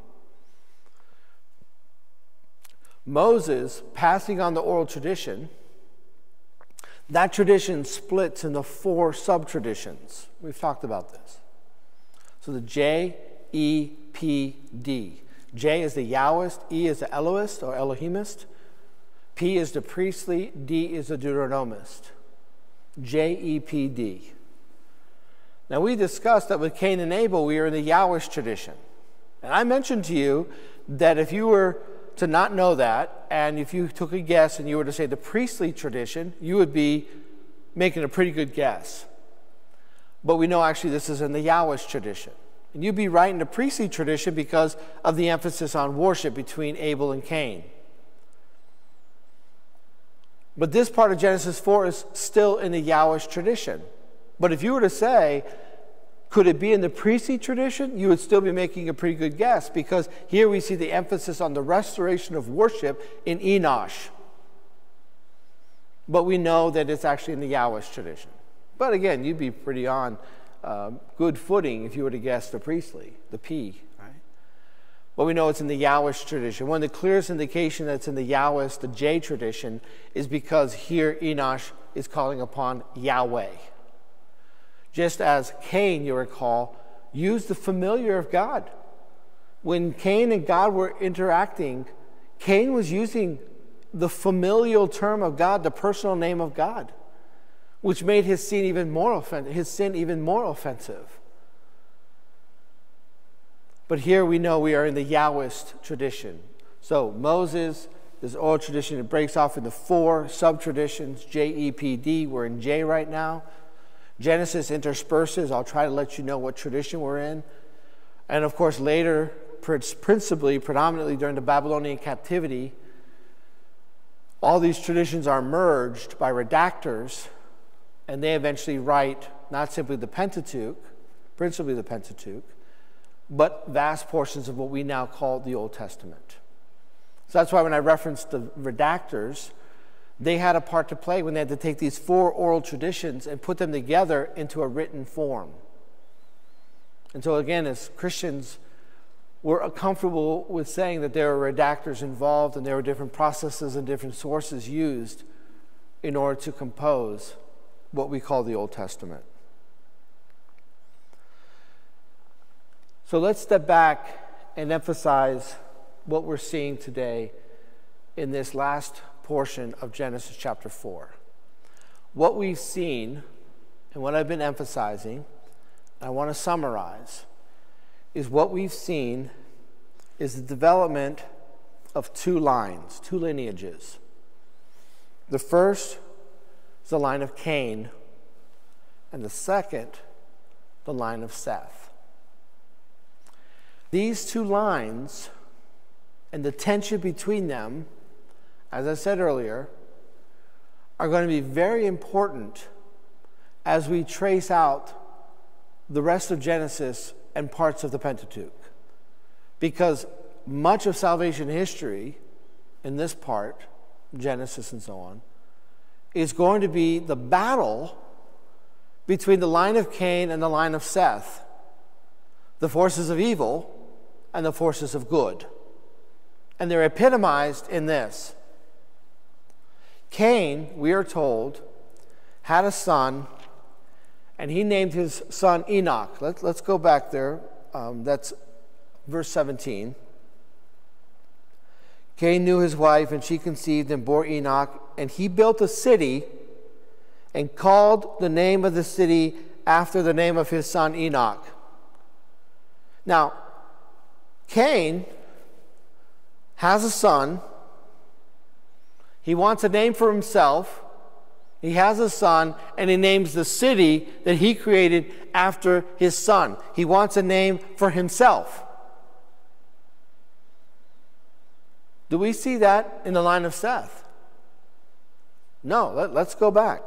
Moses, passing on the oral tradition, that tradition splits into four sub-traditions. We've talked about this. So the J E P D, J is the Yahwist, E is the Elohist or Elohimist, P is the priestly, D is the Deuteronomist. J E P D. Now we discussed that with Cain and Abel, we are in the Yahwist tradition. And I mentioned to you that if you were to not know that, and if you took a guess and you were to say the priestly tradition, you would be making a pretty good guess. But we know actually this is in the Yahwist tradition. And you'd be right in the priestly tradition because of the emphasis on worship between Abel and Cain. But this part of Genesis four is still in the Yahwist tradition. But if you were to say, could it be in the priestly tradition? You would still be making a pretty good guess, because here we see the emphasis on the restoration of worship in Enosh. But we know that it's actually in the Yahwist tradition. But again, you'd be pretty on uh, good footing if you were to guess the priestly, the P, right? But we know it's in the Yahwist tradition. One of the clearest indication that it's in the Yahwist, the J tradition, is because here Enosh is calling upon Yahweh. Just as Cain, you recall, used the familiar of God. When Cain and God were interacting, Cain was using the familial term of God, the personal name of God, which made his sin even more offensive, his sin even more offensive. But here we know we are in the Yahwist tradition. So Moses, this oral tradition, it breaks off into four sub-traditions, J E P D. We're in J right now. Genesis intersperses. I'll try to let you know what tradition we're in. And of course, later, principally, predominantly during the Babylonian captivity, all these traditions are merged by redactors, and they eventually write not simply the Pentateuch, principally the Pentateuch, but vast portions of what we now call the Old Testament. So that's why when I referenced the redactors, they had a part to play when they had to take these four oral traditions and put them together into a written form. And so again, as Christians, we're comfortable with saying that there are redactors involved and there are different processes and different sources used in order to compose what we call the Old Testament. So let's step back and emphasize what we're seeing today in this last portion of Genesis chapter four. What we've seen and what I've been emphasizing, I want to summarize, is what we've seen is the development of two lines, two lineages. The first is the line of Cain, and the second, the line of Seth. These two lines and the tension between them, as I said earlier, are going to be very important as we trace out the rest of Genesis and parts of the Pentateuch. Because much of salvation history in this part, Genesis and so on, is going to be the battle between the line of Cain and the line of Seth, the forces of evil and the forces of good. And they're epitomized in this. Cain, we are told, had a son, and he named his son Enoch. Let, let's go back there. Um, that's verse seventeen. Cain knew his wife, and she conceived and bore Enoch, and he built a city and called the name of the city after the name of his son Enoch. Now, Cain has a son. He wants a name for himself. He has a son, and he names the city that he created after his son. He wants a name for himself. Do we see that in the line of Seth? No, let, let's go back.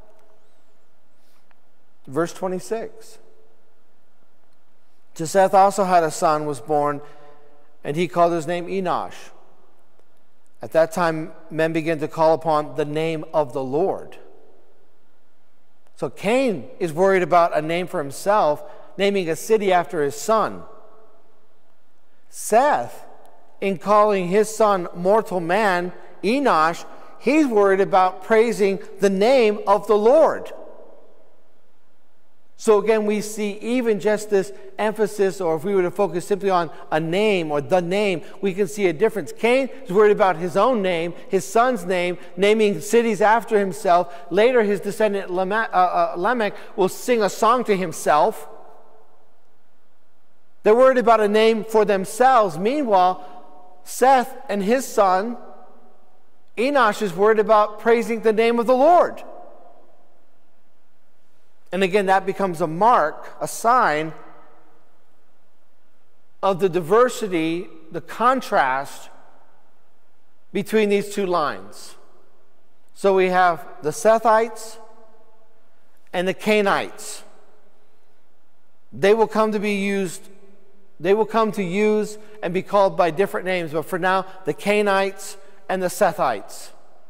Verse twenty-six. To Seth also had a son was born, and he called his name Enosh. At that time, men began to call upon the name of the Lord. So Cain is worried about a name for himself, naming a city after his son. Seth, in calling his son mortal man, Enosh, he's worried about praising the name of the Lord. So again, we see even just this emphasis, or if we were to focus simply on a name or the name, we can see a difference. Cain is worried about his own name, his son's name, naming cities after himself. Later, his descendant Lamech, uh, uh, Lamech will sing a song to himself. They're worried about a name for themselves. Meanwhile, Seth and his son, Enosh, is worried about praising the name of the Lord. And again, that becomes a mark, a sign of the diversity, the contrast between these two lines. So we have the Sethites and the Cainites. They will come to be used, they will come to use and be called by different names, but for now, the Cainites and the Sethites.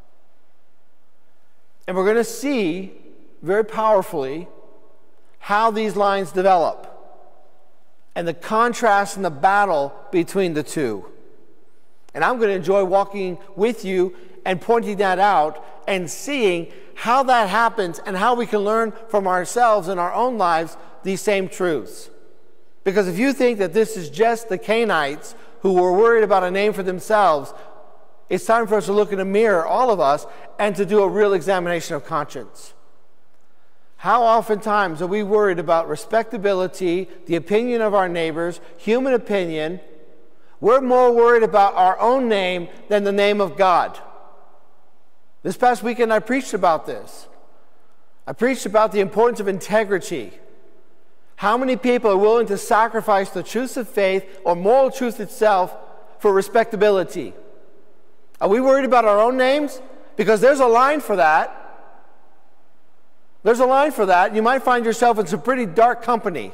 And we're going to see very powerfully how these lines develop and the contrast and the battle between the two. And I'm going to enjoy walking with you and pointing that out and seeing how that happens and how we can learn from ourselves in our own lives these same truths. Because if you think that this is just the Cainites who were worried about a name for themselves, it's time for us to look in a mirror, all of us, and to do a real examination of conscience. How oftentimes are we worried about respectability, the opinion of our neighbors, human opinion? We're more worried about our own name than the name of God. This past weekend I preached about this. I preached about the importance of integrity. How many people are willing to sacrifice the truths of faith or moral truth itself for respectability? Are we worried about our own names? Because there's a line for that. There's a line for that. You might find yourself in some pretty dark company.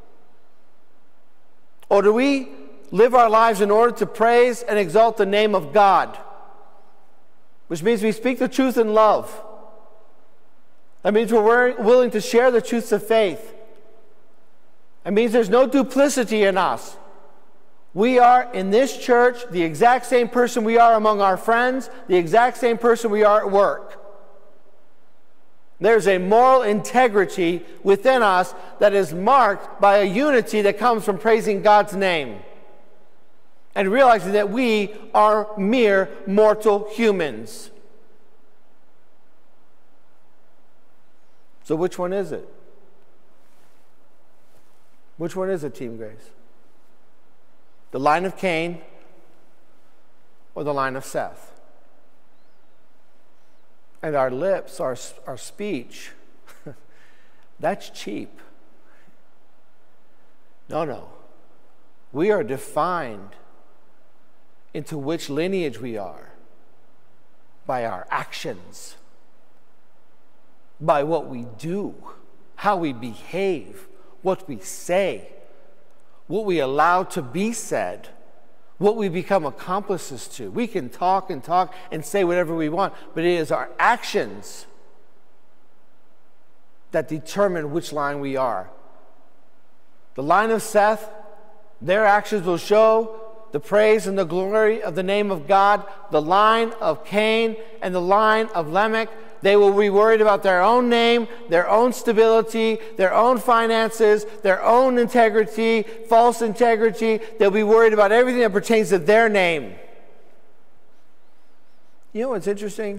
Or do we live our lives in order to praise and exalt the name of God? Which means we speak the truth in love. That means we're willing to share the truths of faith. It means there's no duplicity in us. We are in this church the exact same person we are among our friends, the exact same person we are at work. There's a moral integrity within us that is marked by a unity that comes from praising God's name and realizing that we are mere mortal humans. So which one is it? Which one is it, Team Grace? The line of Cain or the line of Seth? And our lips, our, our speech, that's cheap. No, no. We are defined into which lineage we are by our actions, by what we do, how we behave, what we say, what we allow to be said, what we become accomplices to. We can talk and talk and say whatever we want, but it is our actions that determine which line we are. The line of Seth, their actions will show the praise and the glory of the name of God. The line of Cain and the line of Lamech, they will be worried about their own name, their own stability, their own finances, their own integrity, false integrity. They'll be worried about everything that pertains to their name. You know what's interesting?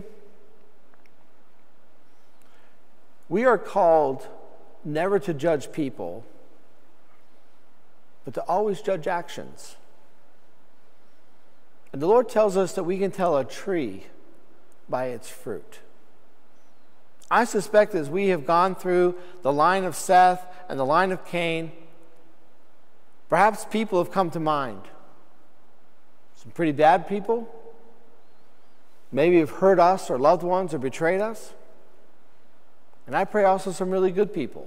We are called never to judge people, but to always judge actions. And the Lord tells us that we can tell a tree by its fruit. I suspect as we have gone through the line of Seth and the line of Cain, perhaps people have come to mind. Some pretty bad people, maybe have hurt us or loved ones or betrayed us. And I pray also some really good people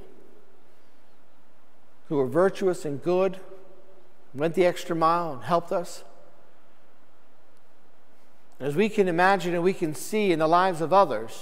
who were virtuous and good, went the extra mile and helped us. As we can imagine and we can see in the lives of others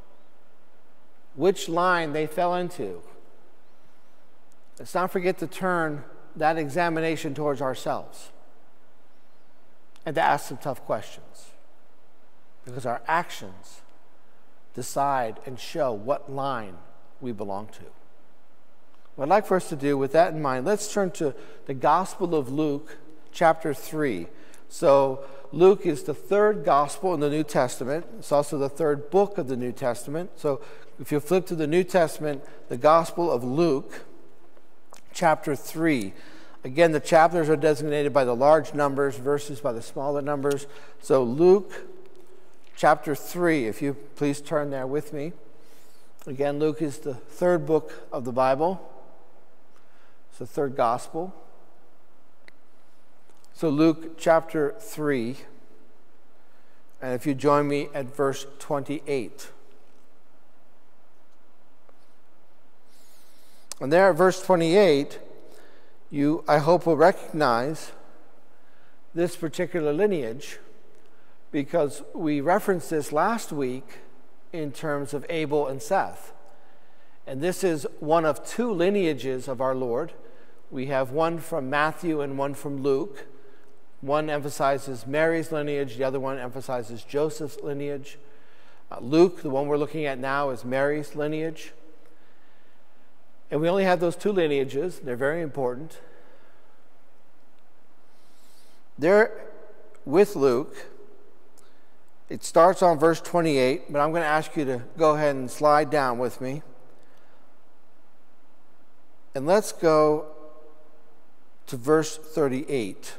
which line they fell into, let's not forget to turn that examination towards ourselves and to ask some tough questions, because our actions decide and show what line we belong to. What I'd like for us to do with that in mind, let's turn to the Gospel of Luke, chapter three. So Luke is the third gospel in the New Testament. It's also the third book of the New Testament. So if you flip to the New Testament, the Gospel of Luke, chapter three. Again, the chapters are designated by the large numbers, verses by the smaller numbers. So Luke, chapter three, if you please turn there with me. Again, Luke is the third book of the Bible. It's the third gospel. So Luke chapter three, and if you join me at verse twenty-eight. And there at verse twenty-eight, you, I hope, will recognize this particular lineage, because we referenced this last week in terms of Abel and Seth. And this is one of two lineages of our Lord. We have one from Matthew and one from Luke. One emphasizes Mary's lineage, the other one emphasizes Joseph's lineage. Uh, Luke, the one we're looking at now, is Mary's lineage. And we only have those two lineages. They're very important. There, with Luke, it starts on verse twenty-eight, but I'm going to ask you to go ahead and slide down with me. And let's go to verse thirty-eight.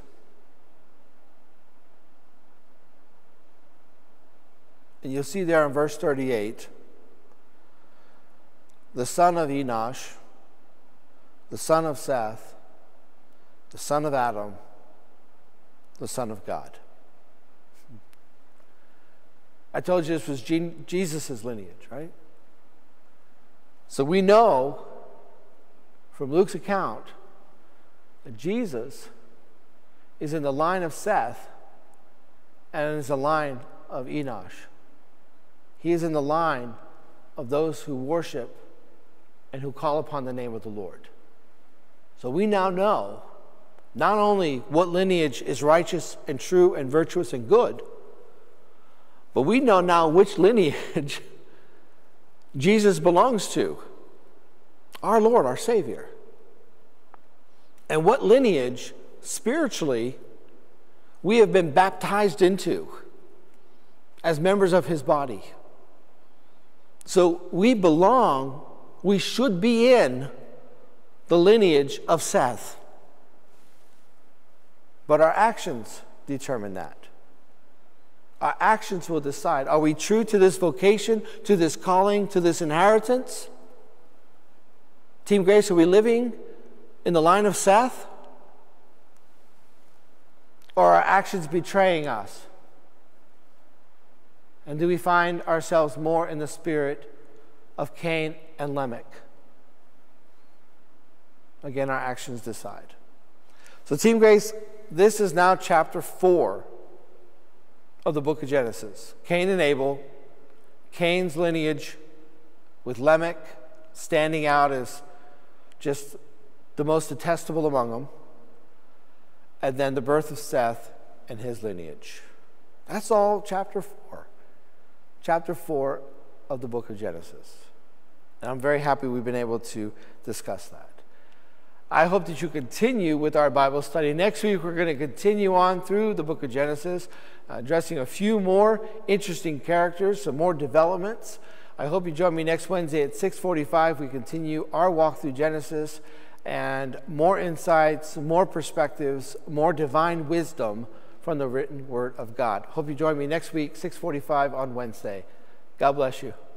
And you'll see there in verse thirty-eight, the son of Enosh, the son of Seth, the son of Adam, the son of God. I told you this was Jesus' lineage, right? So we know from Luke's account that Jesus is in the line of Seth and is the line of Enosh. He is in the line of those who worship and who call upon the name of the Lord. So we now know not only what lineage is righteous and true and virtuous and good, but we know now which lineage Jesus belongs to, our Lord, our Savior. And what lineage, spiritually, we have been baptized into as members of his body. So we belong, we should be in the lineage of Seth. But our actions determine that. Our actions will decide, are we true to this vocation, to this calling, to this inheritance? Team Grace, are we living in the line of Seth? Or are our actions betraying us? And do we find ourselves more in the spirit of Cain and Lamech? Again, our actions decide. So Team Grace, this is now chapter four of the book of Genesis. Cain and Abel, Cain's lineage with Lamech standing out as just the most detestable among them, and then the birth of Seth and his lineage. That's all chapter four. Chapter four of the book of Genesis. And I'm very happy we've been able to discuss that. I hope that you continue with our Bible study. Next week, we're going to continue on through the book of Genesis, uh, addressing a few more interesting characters, some more developments. I hope you join me next Wednesday at six forty-five. We continue our walk through Genesis, and more insights, more perspectives, more divine wisdom from the written word of God. Hope you join me next week, six forty-five on Wednesday. God bless you.